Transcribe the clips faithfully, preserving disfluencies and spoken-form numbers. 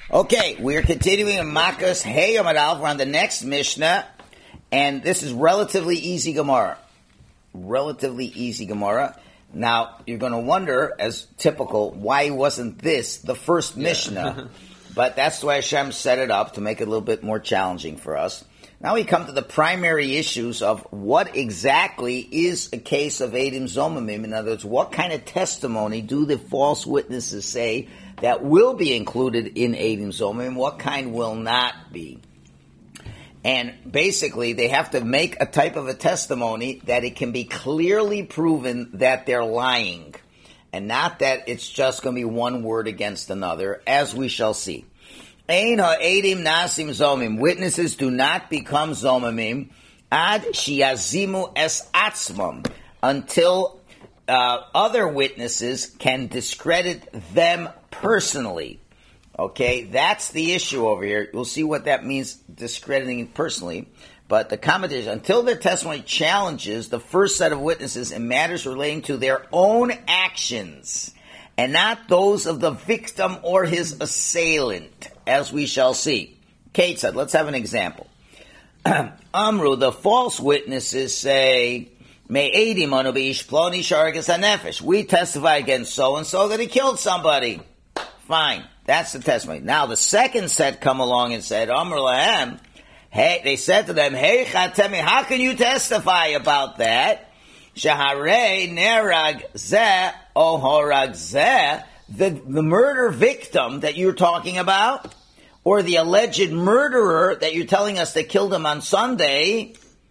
Okay, we're continuing in Makkos Hey Yomad Aleph. We're on the next Mishnah, and this is relatively easy Gemara. Relatively easy Gemara. Now, you're going to wonder, as typical, why wasn't this the first Mishnah? Yeah. But that's the way Hashem set it up, to make it a little bit more challenging for us. Now we come to the primary issues of what exactly is a case of Eidim Zomimim. In other words, what kind of testimony do the false witnesses say that will be included in Eidim Zomimim, what kind will not be? And basically, they have to make a type of a testimony that it can be clearly proven that they're lying, and not that it's just going to be one word against another, as we shall see. Ein ha'edim nasim zomim. Witnesses do not become zomimim ad shiazimu es atzmam, until uh, other witnesses can discredit them personally. Okay, that's the issue over here. We'll see what that means, discrediting personally. But the commentators, until their testimony challenges the first set of witnesses in matters relating to their own actions, and not those of the victim or his assailant, as we shall see. Kate said, let's have an example. Amru, the false witnesses say, Me'edim anu b'ish ploni sharagas hanefesh. We testify against so-and-so that he killed somebody. Fine. That's the testimony. Now, the second set come along and said, Amru lahem, hey, they said to them, Hey chatemi, how can you testify about that? Shaharei nerag zeh o horag zeh, the, the murder victim that you're talking about, or the alleged murderer that you're telling us that killed him on Sunday,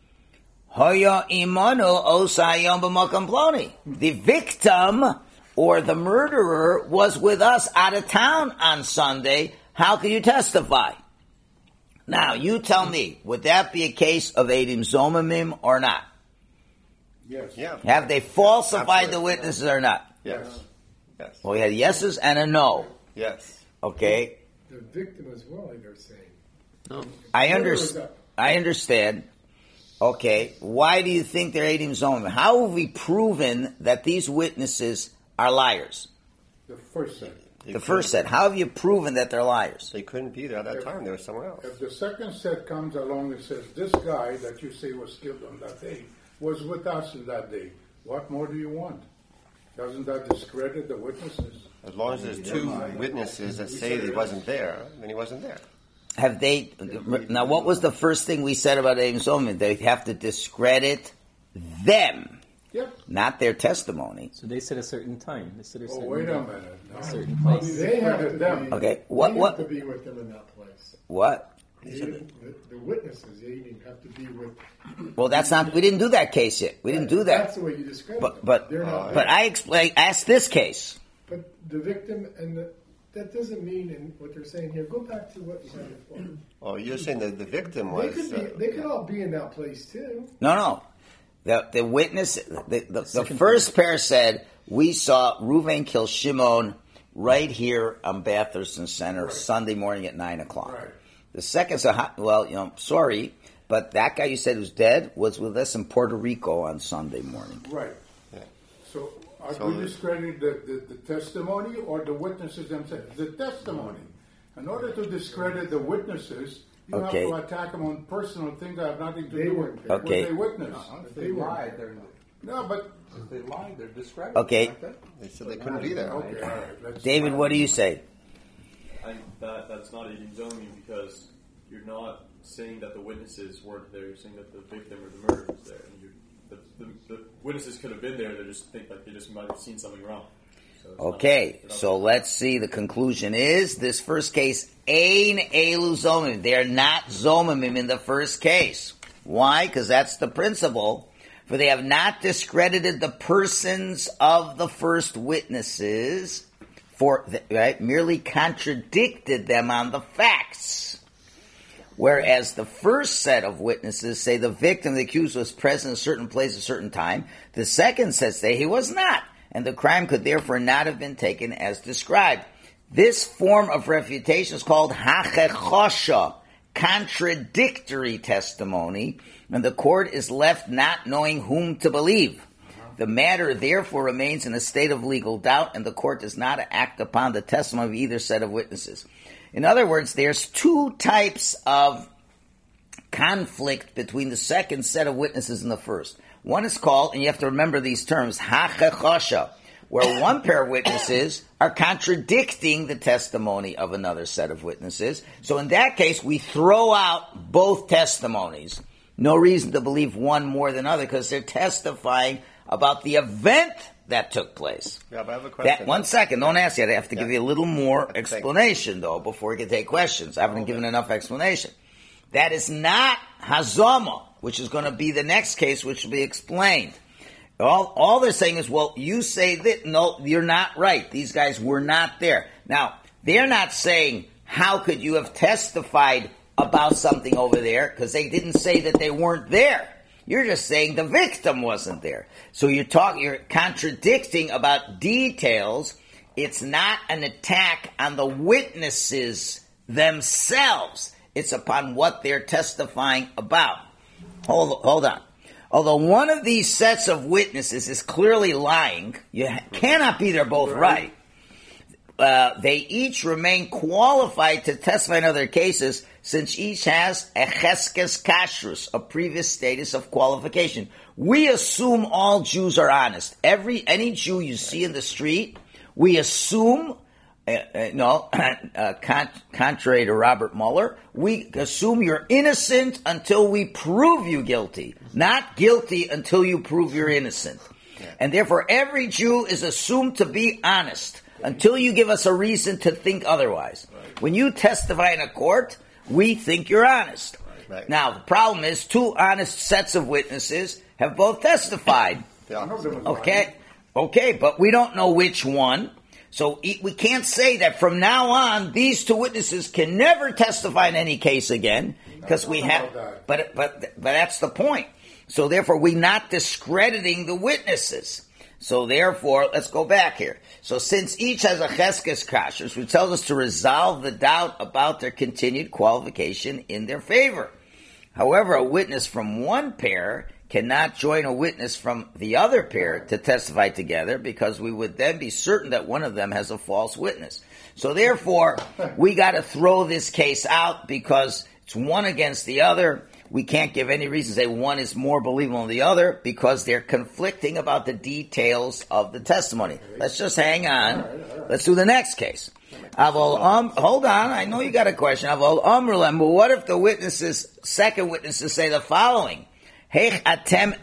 hoya imanu osayom b'makam ploni. The victim or the murderer was with us out of town on Sunday. How can you testify? Now, you tell me, would that be a case of Eidim Zomimim or not? Yes. Yeah. Have they falsified Absolutely. the witnesses or not? Yes. Yes. Well, we had yeses and a no. Yes. Okay. The victim as well, they're saying. No. I understand. I understand. Okay. Why do you think they're Eidim Zomimim? How have we proven that these witnesses are liars? The first set. The first set. How have you proven that they're liars? They couldn't be there at that if, time. They were somewhere else. If the second set comes along and says, this guy that you say was killed on that day was with us on that day, what more do you want? Doesn't that discredit the witnesses? As long as there's two witnesses that say he wasn't there, then he wasn't there. Have they... Now, what was the first thing we said about Eidim Zomimim? They have to discredit them. Yep. Not their testimony. So they said a certain time. They said a Oh, certain wait a time, minute. No. a certain place. They have to them. be, Okay, what- they what- have to be with them in that place. What? They, the, the witnesses, they even have to be with. Well, that's not... We didn't do that case yet. We didn't do That's that. the way you describe But them. but They're not but there. I explain. Ask this case. But the victim and the, that doesn't mean in what they're saying here. Go back to what you said before. Oh, you're saying that the victim They was... could be. uh, They could all be in that place too. No, no. The the witness, the, the, the first pair said, we saw Reuven kill Shimon right here on Batherson Center Right. Sunday morning at nine o'clock. Right. The second said, well, you know, sorry, but that guy you said was dead was with us in Puerto Rico on Sunday morning. Right. Yeah. So are So we the- discrediting the, the, the testimony or the witnesses themselves? The testimony. In order to discredit the witnesses, you Okay. have to attack them on personal things that have nothing to They do weren't with there. Okay. what they witnessed. If they lied, they're No, but if they lied, they're discredited. Okay. aren't they? They said they couldn't be there. okay, all right. Let's David, what do you say? I think that that's not Eidim Zomimim because you're not saying that the witnesses weren't there. You're saying that the victim or the murderer was there. And you, the, the, the witnesses could have been there. They just think like they just might have seen something wrong. So it's Okay, not- it's so not- let's see. The conclusion is this first case, Ein Elu Zomimim. They are not Zomimim in the first case. Why? Because that's the principle. For they have not discredited the persons of the first witnesses, for right, merely contradicted them on the facts. Whereas the first set of witnesses say the victim, the accused, was present in a certain place at a certain time. The second set say he was not, and the crime could therefore not have been taken as described. This form of refutation is called hachechosha, contradictory testimony, and the court is left not knowing whom to believe. The matter therefore remains in a state of legal doubt, and the court does not act upon the testimony of either set of witnesses. In other words, there's two types of conflict between the second set of witnesses and the first. One is called, and you have to remember these terms, hachechosha, where one pair of witnesses are contradicting the testimony of another set of witnesses. So in that case, we throw out both testimonies. No reason to believe one more than other because they're testifying about the event that took place. Yeah, but I have a question. That, one second, don't ask yet. I have to Yeah. give you a little more Thank- explanation, though, before we can take questions. I haven't given enough explanation. That is not Hazama, which is going to be the next case, which will be explained. All, all they're saying is, well, you say that. No, you're not right. These guys were not there. Now, they're not saying, how could you have testified about something over there? Because they didn't say that they weren't there. You're just saying the victim wasn't there. So you're talking, you're contradicting about details. It's not an attack on the witnesses themselves. It's upon what they're testifying about. Hold, hold on. Although one of these sets of witnesses is clearly lying, you cannot be they're both right. Uh, they each remain qualified to testify in other cases, since each has a cheskes kashrus, a previous status of qualification. We assume all Jews are honest. Every any Jew you see in the street, we assume. Uh, uh, no, uh, con- contrary to Robert Mueller, we assume you're innocent until we prove you guilty, not guilty until you prove you're innocent. And therefore, every Jew is assumed to be honest until you give us a reason to think otherwise. When you testify in a court, we think you're honest. Right. Now, the problem is two honest sets of witnesses have both testified. Yeah. Okay, okay, but we don't know which one. So we can't say that from now on these two witnesses can never testify in any case again because we have. But but but that's the point. So therefore, we're not discrediting the witnesses. So therefore, let's go back here. So since each has a cheskes kashrus, which tells us to resolve the doubt about their continued qualification in their favor. However, a witness from one pair cannot join a witness from the other pair to testify together because we would then be certain that one of them has a false witness. So therefore, we got to throw this case out because it's one against the other. We can't give any reason to say one is more believable than the other because they're conflicting about the details of the testimony. Let's just hang on. Let's do the next case. Avol um, hold on, I know you got a question. Avol Amrulem, but what if the witnesses, second witnesses, say the following? Heich atem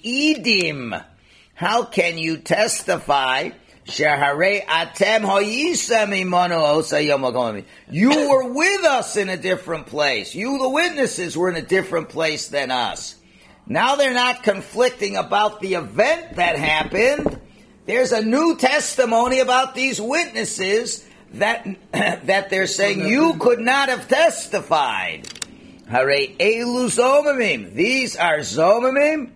meidim. How can you testify? Shehare atem hoyisem imanu osa yom hagoyim. You were with us in a different place. You, the witnesses, were in a different place than us. Now they're not conflicting about the event that happened. There's a new testimony about these witnesses that that they're saying you could not have testified. Hare elu zomimim. These are zomimim.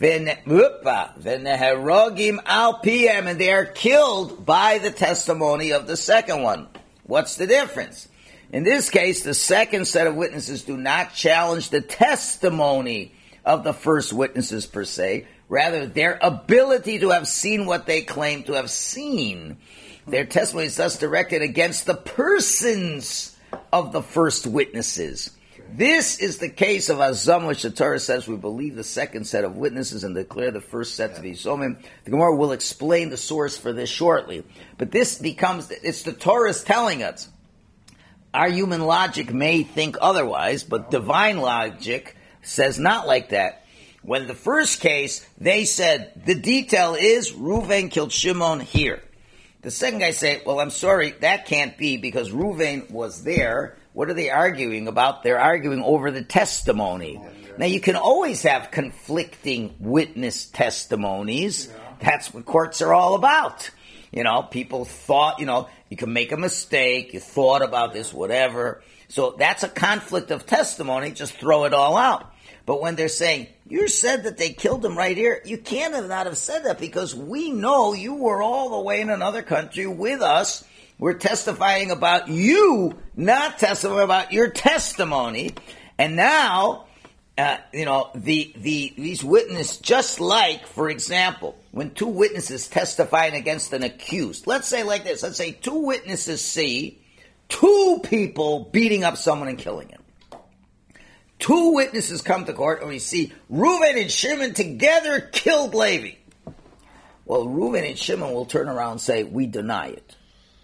V'neherogim al pm, and they are killed by the testimony of the second one. What's the difference? In this case, the second set of witnesses do not challenge the testimony of the first witnesses per se, rather their ability to have seen what they claim to have seen. Their testimony is thus directed against the persons of the first witnesses. This is the case of Azam, which the Torah says we believe the second set of witnesses and declare the first set to be Zomim. The Gemara will explain the source for this shortly. But this becomes, it's the Torah's telling us. Our human logic may think otherwise, but divine logic says not like that. When the first case, they said, the detail is Reuven killed Shimon here. The second guy said, well, I'm sorry, that can't be because Reuven was there. What are they arguing about? They're arguing over the testimony. Now, you can always have conflicting witness testimonies. That's what courts are all about. You know, people thought, you know, you can make a mistake, you thought about this, whatever. So that's a conflict of testimony, just throw it all out. But when they're saying, you said that they killed him right here, you can't have not have said that because we know you were all the way in another country with us. We're testifying about you, not testifying about your testimony. And now, uh, you know, the the these witnesses, just like, for example, when two witnesses testifying against an accused, let's say like this, let's say two witnesses see two people beating up someone and killing him. Two witnesses come to court and we see Reuben and Shimon together killed Levi. Well, Reuben and Shimon will turn around and say, we deny it.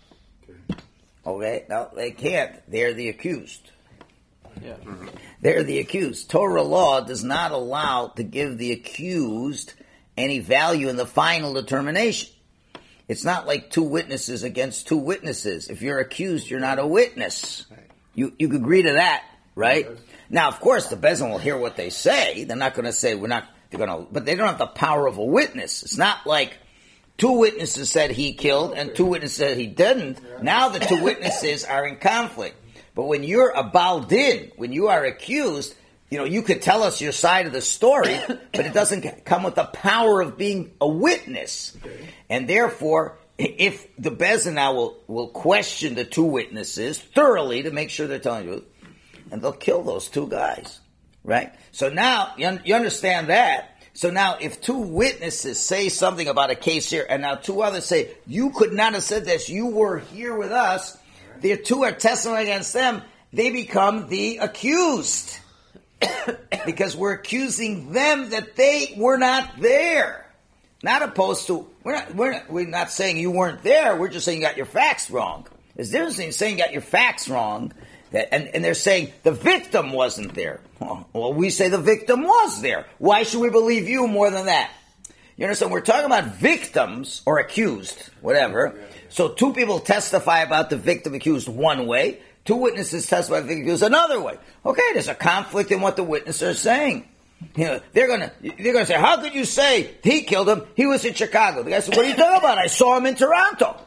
Okay? Now, they can't. They're the accused. Yeah. They're the accused. Torah law does not allow to give the accused any value in the final determination. It's not like two witnesses against two witnesses. If you're accused, you're not a witness. You you agree to that, right? Yes. Now, of course, the Beis Din will hear what they say. They're not going to say we're not. They're going to, but they don't have the power of a witness. It's not like two witnesses said he killed and two witnesses said he didn't. Now the two witnesses are in conflict. But when you're a baldin, when you are accused, you know, you could tell us your side of the story, but it doesn't come with the power of being a witness. Okay. And therefore, if the Beis Din now will, will question the two witnesses thoroughly to make sure they're telling the truth, and they'll kill those two guys, right? So now, you, un- you understand that. So now, if two witnesses say something about a case here, and now two others say, you could not have said this, you were here with us, the two are testifying against them, they become the accused. Because we're accusing them that they were not there. Not opposed to, we're not, we're not, we're not saying you weren't there, we're just saying you got your facts wrong. There's a difference between saying you got your facts wrong, that, and, and they're saying the victim wasn't there. Well, we say the victim was there. Why should we believe you more than that? You understand? We're talking about victims, or accused, whatever. So two people testify about the victim accused one way, two witnesses testify about the victim accused another way. Okay, there's a conflict in what the witnesses are saying. You know, they're gonna they're gonna say, how could you say he killed him? He was in Chicago. The guy said, what are you talking about? I saw him in Toronto.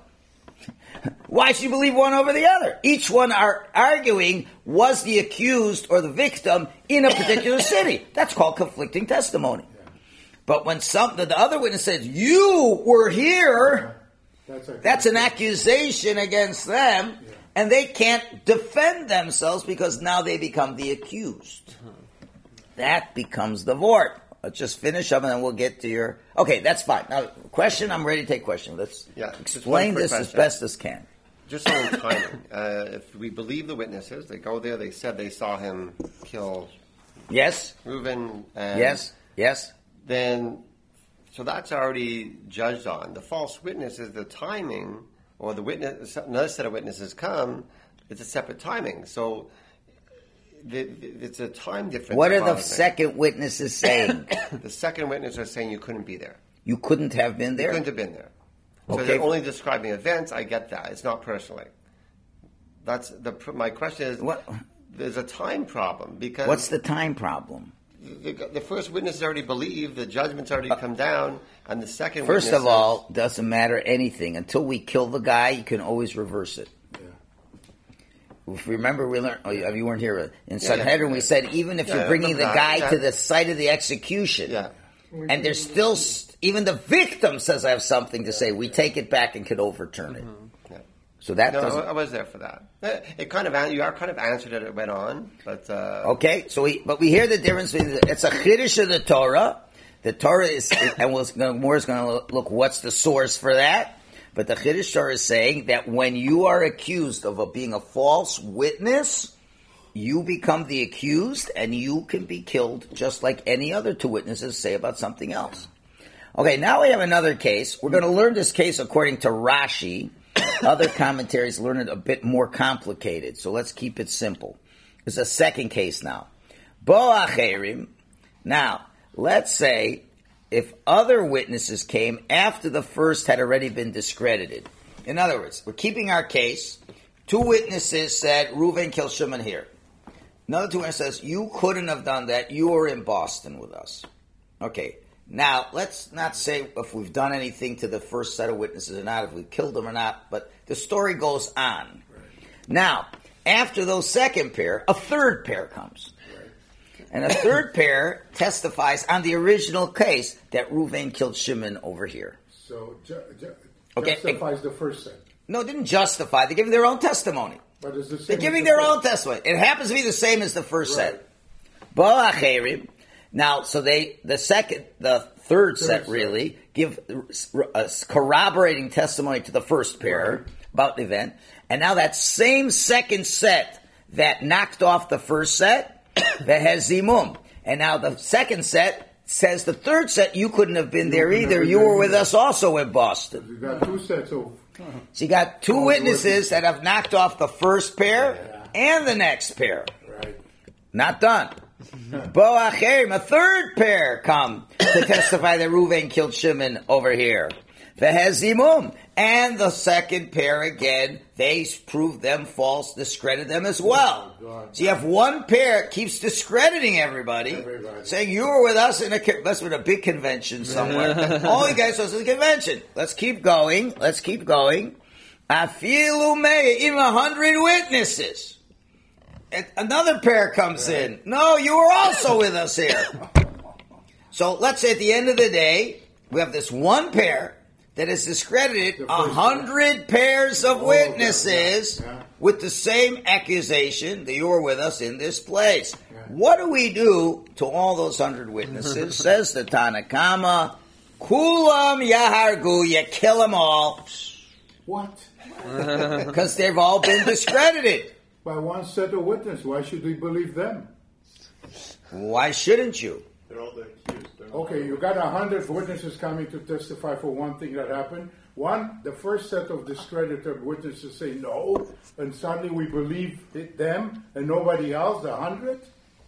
Why should you believe one over the other? Each one are arguing, was the accused or the victim in a particular city? That's called conflicting testimony. But when some the other witness says, you were here, that's, that's an accusation against them, yeah. And they can't defend themselves because now they become the accused. That becomes the vort. Let's just finish up and then we'll get to your... Okay, that's fine. Now, question, I'm ready to take question. Let's yeah, explain this question. As best as can. Just on timing. Uh, if we believe the witnesses, they go there, they said they saw him kill... Yes. Reuben. And yes, yes. Then, so that's already judged on. The false witness is the timing, or the witness, another set of witnesses come, it's a separate timing. So... The, the, it's a time difference. What are the second witnesses saying? The second witnesses are saying you couldn't be there. You couldn't have been there? You couldn't have been there. So okay. They're only describing events. I get that. It's not personally. That's the. My question is, what? There's a time problem because... What's the time problem? The, the first witness already believed, the judgment's already come down, and the second First witness... of all, says, doesn't matter anything. Until we kill the guy, you can always reverse it. If you remember, we learned, oh, you weren't here, in Sanhedrin, yeah, yeah. we said, even if yeah, you're bringing the guy yeah. to the site of the execution, yeah. and there's still, even the victim says, I have something to say, we take it back and could overturn it. Mm-hmm. Yeah. So that no, doesn't... I was there for that. It kind of, you are kind of answered it, it went on, but... Uh... Okay, so we, but we hear the difference between, it's a chiddush of the Torah, the Torah is, and we'll, more is going to look, what's the source for that? But the Chiddush Torah is saying that when you are accused of a, being a false witness, you become the accused and you can be killed just like any other two witnesses say about something else. Okay, now we have another case. We're going to learn this case according to Rashi. Other commentaries learn it a bit more complicated, so let's keep it simple. It's a second case now. Bo acherim. Now, let's say... if other witnesses came after the first had already been discredited. In other words, we're keeping our case. Two witnesses said, Reuven killed Shimon here. Another two witnesses says, you couldn't have done that. You were in Boston with us. Okay. Now, let's not say if we've done anything to the first set of witnesses or not, if we killed them or not, but the story goes on. Right. Now, after those second pair, a third pair comes. And a third pair testifies on the original case that Reuven killed Shimon over here. So, ju- ju- okay. justifies the first set. No, didn't justify. They're giving their own testimony. But it's the same They're giving the their first. own testimony. It happens to be the same as the first right. set. Bo'acherim. Now, so they, the second, the third set really, give a corroborating testimony to the first pair about the event. And now that same second set that knocked off the first set, the hezimum. And now the second set says the third set, you couldn't have been there either. You were with us also in Boston. You got two sets of... So you got two witnesses that have knocked off the first pair and the next pair. Right. Not done. Bo'acherim, a third pair come to testify that Reuven killed Shimon over here. Vehezimum, and the second pair again, they proved them false, discredit them as well. So you have one pair keeps discrediting everybody, Everybody. saying you were with us in a that's with a big convention somewhere. All you guys was at the convention. Let's keep going. Let's keep going. Afilu mei, even a hundred witnesses. And another pair comes in. No, you were also with us here. So let's say at the end of the day, we have this one pair that has discredited a hundred pairs of witnesses yeah. with the same accusation that you were with us in this place. What do we do to all those hundred witnesses? Says the Tanakama, Kulam Yahargu, you kill them all. What? Because they've all been discredited. By one set of witnesses, why should we believe them? Why shouldn't you? They're all the accused. They're not- Okay, you got a hundred witnesses coming to testify for one thing that happened. One, the first set of discredited witnesses say no, and suddenly we believe it, them and nobody else, a hundred?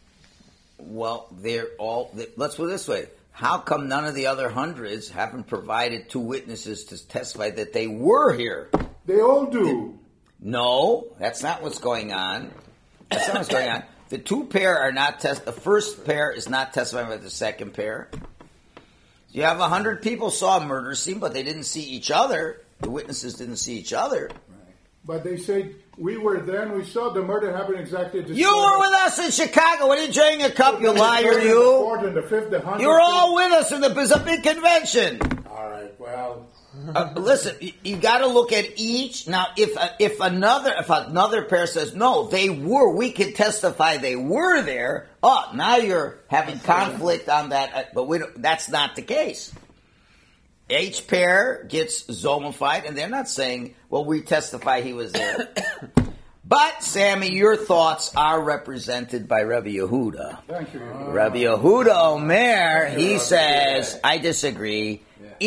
Well, they're all. Let's put it this way: how come none of the other hundreds haven't provided two witnesses to testify that they were here? They all do. No, that's not what's going on. That's not what's going on. The two pair are not test. The first pair is not testifying about the second pair. You have a hundred people saw a murder scene, but they didn't see each other. The witnesses didn't see each other. But they say, we were there and we saw the murder happen exactly the same. You were with us in Chicago. What are you drinking a cup, you liar, The you? fourth and the fifth, the hundredth. You were all with us in the it was a big convention. All right, well... Uh, listen, you, you got to look at each. Now, if uh, if another if another pair says no, they were, we can testify they were there. Oh, now you're having conflict on that, uh, but we don't, that's not the case. Each pair gets zomified, and they're not saying, "Well, we testify he was there." But Sammy, your thoughts are represented by Rabbi Yehuda. Thank you. Rabbi Yehuda Omer, he says, I disagree.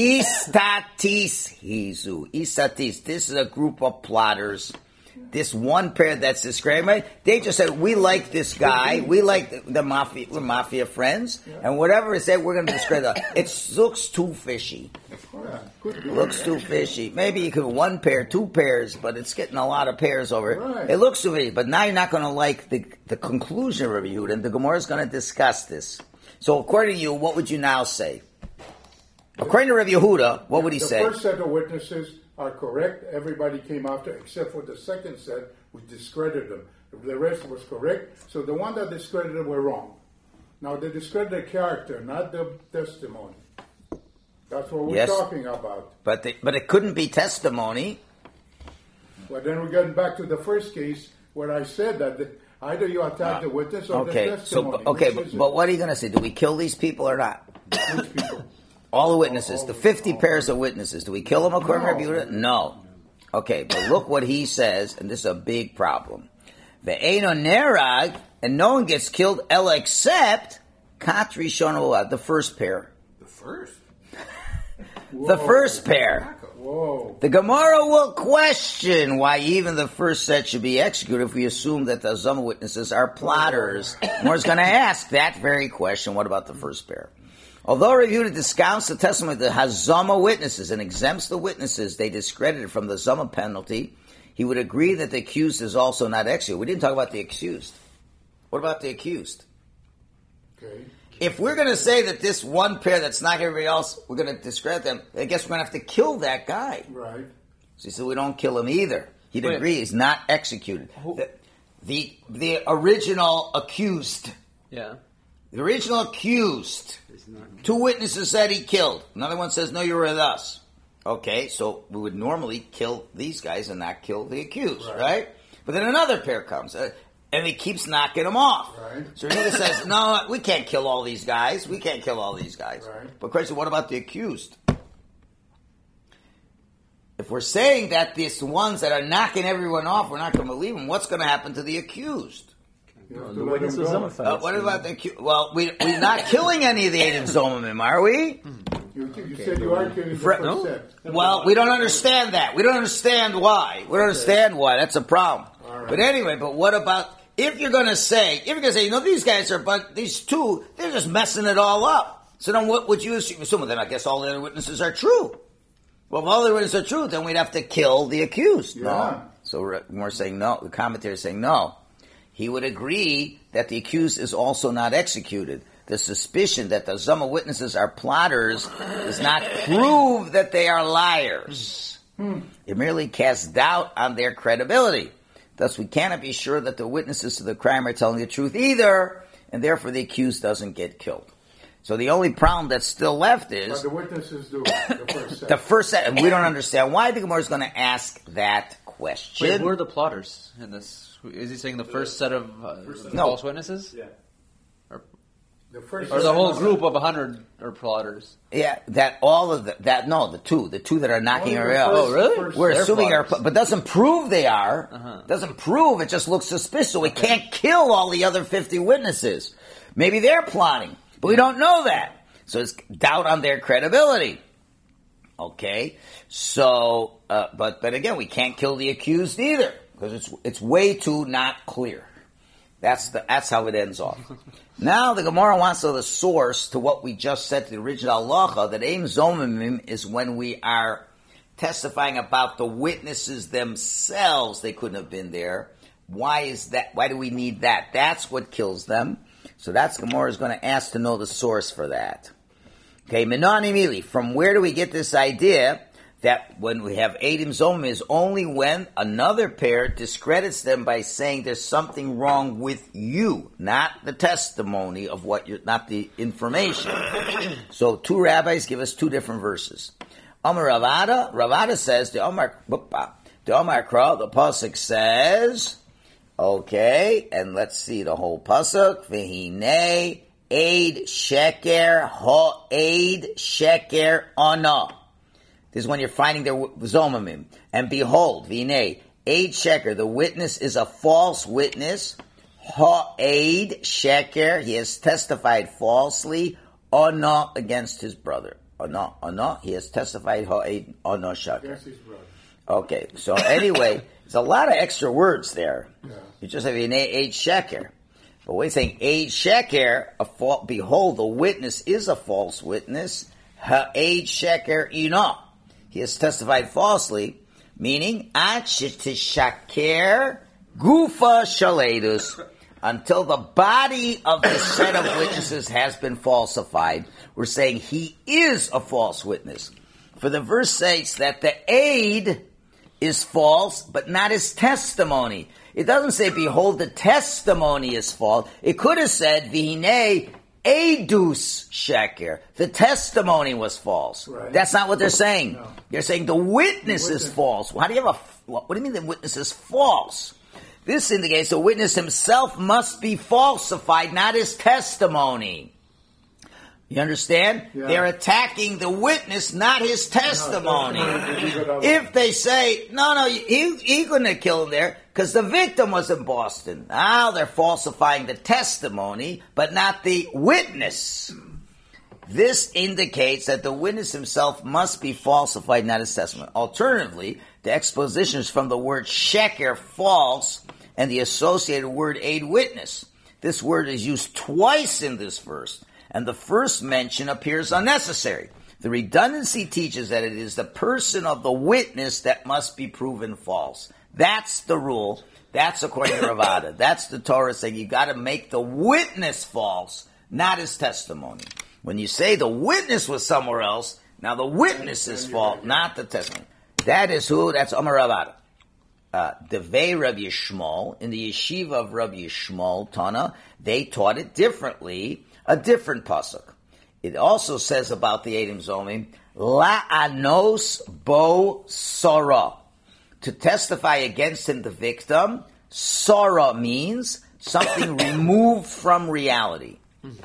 Istatis hizu. Istatis. This is a group of plotters. This one pair that's described, they just said, we like this guy. We like the, the mafia. We're mafia friends. And whatever it said, we're going to describe it. It looks too fishy. Yeah, could be. Looks too fishy. Maybe you could one pair, two pairs, but it's getting a lot of pairs over it. Right. It looks too fishy. But now you're not going to like the, the conclusion of Rabbi Yehuda, and the Gemara is going to discuss this. So according to you, what would you now say? According to Rabbi Yehuda, what would he the say? The first set of witnesses are correct. Everybody came after, except for the second set, we discredited them. The rest was correct. So the one that discredited were wrong. Now they discredited the character, not the testimony. That's what we're Yes. talking about. But the, but it couldn't be testimony. But then we're getting back to the first case where I said that the, either you attack the witness or Okay, the so testimony. okay, Which but, is it? but what are you going to say? Do we kill these people or not? Which people? All the witnesses, the fifty pairs of witnesses. Do we kill them according to Rabbi Yehuda? No. Okay, but look what he says, and this is a big problem. Ve'eno nerag, and no one gets killed, el except katri shonu, the first pair. The first? The first pair. Whoa. The Gemara will question why even the first set should be executed if we assume that the Zoma witnesses are plotters. Gemara's going to ask that very question. What about the first pair? Although Rabbi Yehuda discounts the testimony of the Hazama witnesses and exempts the witnesses they discredited from the Zama penalty, he would agree that the accused is also not executed. We didn't talk about the accused. What about the accused? Okay. If we're going to say that this one pair that's not everybody else, we're going to discredit them, I guess we're going to have to kill that guy. Right. So he said we don't kill him either. He'd Wait. agree he's not executed. The, the, the original accused, Yeah. the original accused, two witnesses said he killed. Another one says, no, you're with us. Okay, so we would normally kill these guys and not kill the accused, right? Right. But then another pair comes. Uh, and he keeps knocking them off. Right. So Yehuda says, no, we can't kill all these guys. We can't kill all these guys. Right. But Christ said, what about the accused? If we're saying that these ones that are knocking everyone off, we're not going to believe them, what's going to happen to the accused? You have to The let witness him was go. zombified. Uh, what about the accused? Well, we, we're not killing any of the Eidim Zomimim, are we? You, you said you are killing the Fre- first No? set. Well, we don't understand that. We don't understand why. We don't understand why. That's a problem. All right. But anyway, but what about, if you're going to say, if you're going to say, you know, these guys are, but these two, they're just messing it all up. So then what would you assume? Assume then I guess all the other witnesses are true. Well, if all the witnesses are true, then we'd have to kill the accused. Yeah. No. So we're, we're saying no. The commentator is saying no. He would agree that the accused is also not executed. The suspicion that the Zoma witnesses are plotters does not prove that they are liars. Hmm. It merely casts doubt on their credibility. Thus, we cannot be sure that the witnesses to the crime are telling the truth either, and therefore the accused doesn't get killed. So the only problem that's still left But is the witnesses do the first set. the first set, and we don't understand why the Gemara is going to ask that question. Wait, who are the plotters in this? Is he saying the first set of uh, No. false witnesses? Yeah. The first Or the whole group of a hundred are plotters? Yeah, that all of the, that, no, the two, the two that are knocking Only her the out. first- Oh, really? first- We're They're assuming are, plotters. but doesn't prove they are. Uh-huh. Doesn't prove, it just looks suspicious. So we can't kill all the other fifty witnesses. Maybe they're plotting, but we don't know that. So it's doubt on their credibility. Okay, so, uh, but, but again, we can't kill the accused either, because it's, it's way too not clear. That's the, that's how it ends off. Now the Gemara wants to know the source to what we just said to the original halacha, that Ein Zomimim is when we are testifying about the witnesses themselves. They couldn't have been there. Why is that? Why do we need that? That's what kills them. So that's Gemara is going to ask to know the source for that. Okay, Menani Mili, from where do we get this idea that when we have Eidim Zomim is only when another pair discredits them by saying there's something wrong with you, not the testimony of what you're, not the information. So two rabbis give us two different verses. Amar Ravada, Ravada says, the Omar, the Omar Kra, the Pasuk says, okay, and let's see the whole Pasuk, V'hinei, Eid Sheker, Ho Eid Sheker Ana. This is when you're finding their Zomimim. And behold, V'hinei, Eid Sheker, the witness is a false witness. Ha Eid Sheker, he has testified falsely. Ana, against his brother. Ana, Ana, he has testified Ha Eid Ana Sheker. Against his brother. Okay, so anyway, there's a lot of extra words there. Yeah. You just have an Eid Sheker. But we're saying Eid Sheker, a fa- behold, the witness is a false witness. Ha Eid Sheker Ina. He has testified falsely, meaning Ad Shaker Gufa Shaledus, until the body of the set of witnesses has been falsified. We're saying he is a false witness. For the verse states that the aid is false, but not his testimony. It doesn't say, behold, the testimony is false. It could have said, V'hinei Eidus Sheker. The testimony was false. Right. That's not what they're saying. No. They're saying the witness, The is witness. false. How do you have a, what, what do you mean the witness is false? This indicates the witness himself must be falsified, not his testimony. You understand? Yeah. They're attacking the witness, not his testimony. testimony. If they say, no, no, he, he couldn't have killed him there because the victim was in Boston. Now they're falsifying the testimony, but not the witness. This indicates that the witness himself must be falsified, not his testimony. Alternatively, the exposition is from the word sheker, false, and the associated word aid, witness. This word is used twice in this verse, and the first mention appears unnecessary. The redundancy teaches that it is the person of the witness that must be proven false. That's the rule. That's according to Ravada. That's the Torah saying you got to make the witness false, not his testimony. When you say the witness was somewhere else, now the witness is false, not the testimony. That is who? That's Amar Ravada. Uh, Devei Rabbi Yishmael, in the yeshiva of Rabbi Yishmael, Tana, they taught it differently, a different pasuk. It also says about the Eidim Zomim, La'anos bo sora, to testify against him, the victim, Sora means something removed from reality.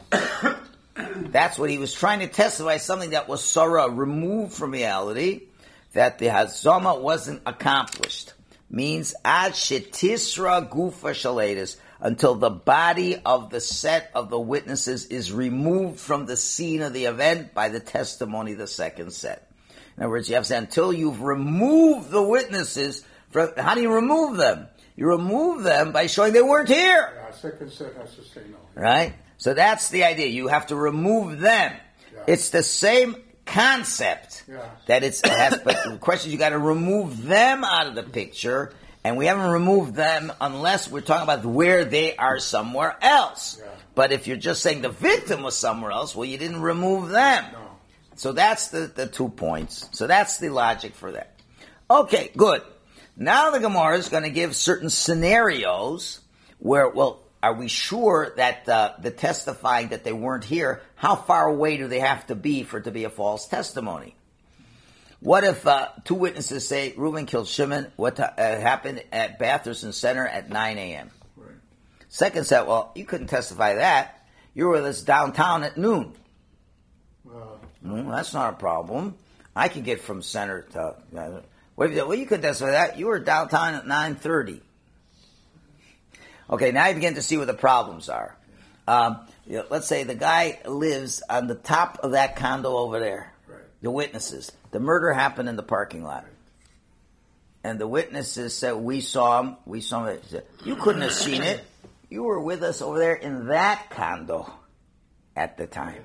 That's what he was trying to testify, something that was Sora, removed from reality, that the Hazama wasn't accomplished. Means ad shetisra gufa shaletis, until the body of the set of the witnesses is removed from the scene of the event by the testimony of the second set. In other words, you have to say, until you've removed the witnesses, from, how do you remove them? You remove them by showing they weren't here. Yeah, second set has to say no. Right? So that's the idea. You have to remove them. Yeah. It's the same concept Yeah. that it's, it has, but the question is you got to remove them out of the picture, and we haven't removed them unless we're talking about where they are somewhere else. Yeah. But if you're just saying the victim was somewhere else, well, you didn't remove them. No. So that's the, the two points. So that's the logic for that. Okay, good. Now the Gemara is going to give certain scenarios where, well, are we sure that uh, the testifying that they weren't here, how far away do they have to be for it to be a false testimony? What if uh, two witnesses say, Reuben killed Shimon, what uh, happened at Batherson Center at nine a.m.? Right. Second said, well, you couldn't testify that. You were with us downtown at noon. Well, Mm, that's not a problem. I can get from center to... Uh, what if you, well, you couldn't testify that. You were downtown at nine thirty. Okay, now you begin to see what the problems are. Um, you know, let's say the guy lives on the top of that condo over there. Right. The witnesses. The murder happened in the parking lot. And the witnesses said, we saw him, we saw him. Said, you couldn't have seen it. You were with us over there in that condo at the time.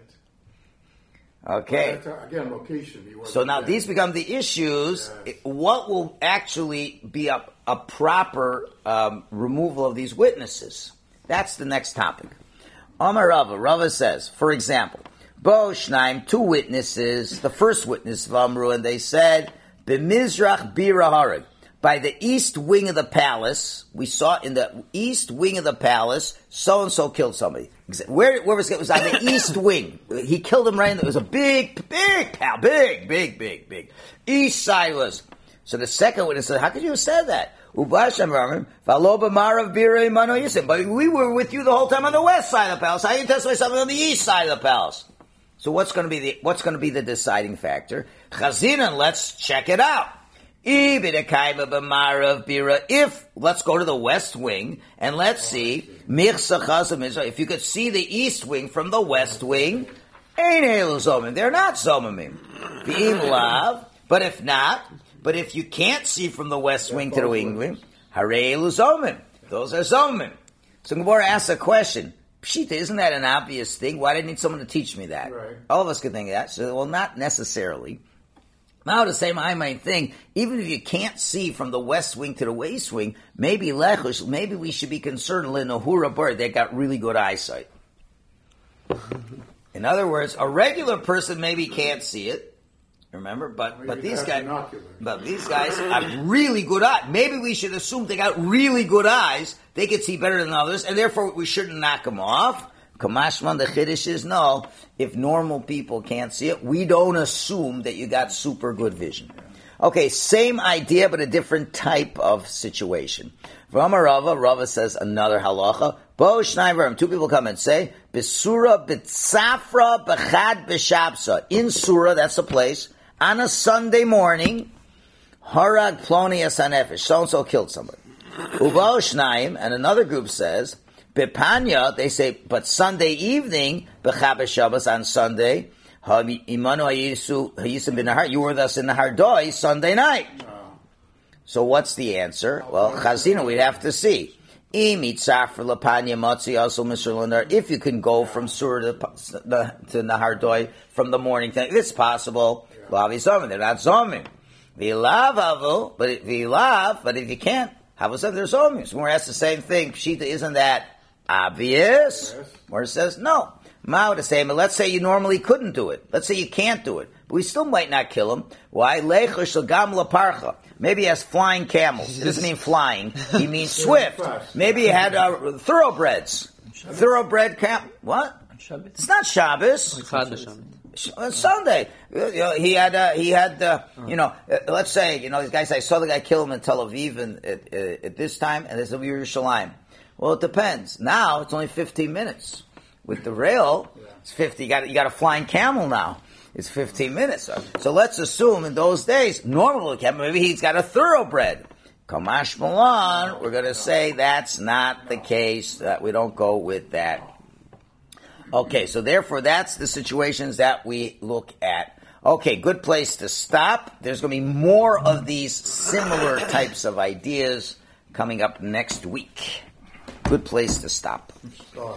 Okay. That's, uh, again, location. You So now there. these become the issues. Yeah. What will actually be a, a proper um, removal of these witnesses? That's the next topic. Amar Rava. Rava says, for example, Bo Shnaim, two witnesses, the first witness of Amru, and they said, B'mizrach bira hareg. By the east wing of the palace, we saw in the east wing of the palace, so-and-so killed somebody. Where, where was it? It was on the east wing. He killed him right in, it was a big, big pal, big, big, big, big. East side was. So the second witness said, how could you have said that? But we were with you the whole time on the west side of the palace. How do you testify something on the east side of the palace? So what's going to be the, what's going to be the deciding factor? Chazinan, let's check it out. If, let's go to the west wing, and let's see, if you could see the east wing from the west wing, they're not zomimim. But if not, but if you can't see from the west wing to the wing wing, those are zomimim. So Gemara asks a question, Pshita, isn't that an obvious thing? Why did I need someone to teach me that? Right. All of us could think of that. So, well, not necessarily. Now the same I might think, even if you can't see from the west wing to the east wing, maybe lechush, maybe we should be concerned l'nohura bird. They got really good eyesight. In other words, a regular person maybe can't see it. Remember, but Well, but you these have guys, binoculars. but these guys have really good eyes. Maybe we should assume they got really good eyes. They could see better than others, and therefore we shouldn't knock them off. Kamashman, the Chiddush is, no, if normal people can't see it, we don't assume that you got super good vision. Okay, same idea, but a different type of situation. Rama Rava, Rava says another halacha. Bo Shnaiverim, two people come and say, Besura B'tzafra B'chad B'shabsa. In Surah, that's a place, on a Sunday morning, Harag Ploni Asanefesh, so-and-so killed somebody. Ubo Shnaim, and another group says, Bepanya, they say, but Sunday evening, B'chabe Shabbos on Sunday, Imanu Hayisu Hayisim bin Nahar, you were with us in the Hardoi Sunday night. So what's the answer? Well, Chazina, we'd have to see. If you can go from Surah to, to Nahardoi from the morning, it's possible. They're not zomim. V'lav but v'lav, but if you can't, how was that there's zomim? So we're asked the same thing. Pshita, isn't that obvious? Yes. Where it says no. Mao to say, but let's say you normally couldn't do it. Let's say you can't do it. But we still might not kill him. Why? Maybe he has flying camels. It doesn't mean flying. He means swift. Maybe he had uh, thoroughbreds. Thoroughbred camp. What? It's not Shabbos. On Sunday, you know, he had, uh, he had, uh, you know, uh, let's say, you know, these guys, I saw the guy kill him in Tel Aviv and, at, uh, at this time, and this will be Yerushalayim. Well, it depends. Now it's only fifteen minutes. With the rail, it's fifty. You got you got a flying camel now. It's fifteen minutes. So, so let's assume in those days, normally maybe he's got a thoroughbred. Kamash Malan, we're going to say that's not the case. That we don't go with that. Okay, so therefore that's the situations that we look at. Okay, good place to stop. There's going to be more of these similar types of ideas coming up next week. Good place to stop.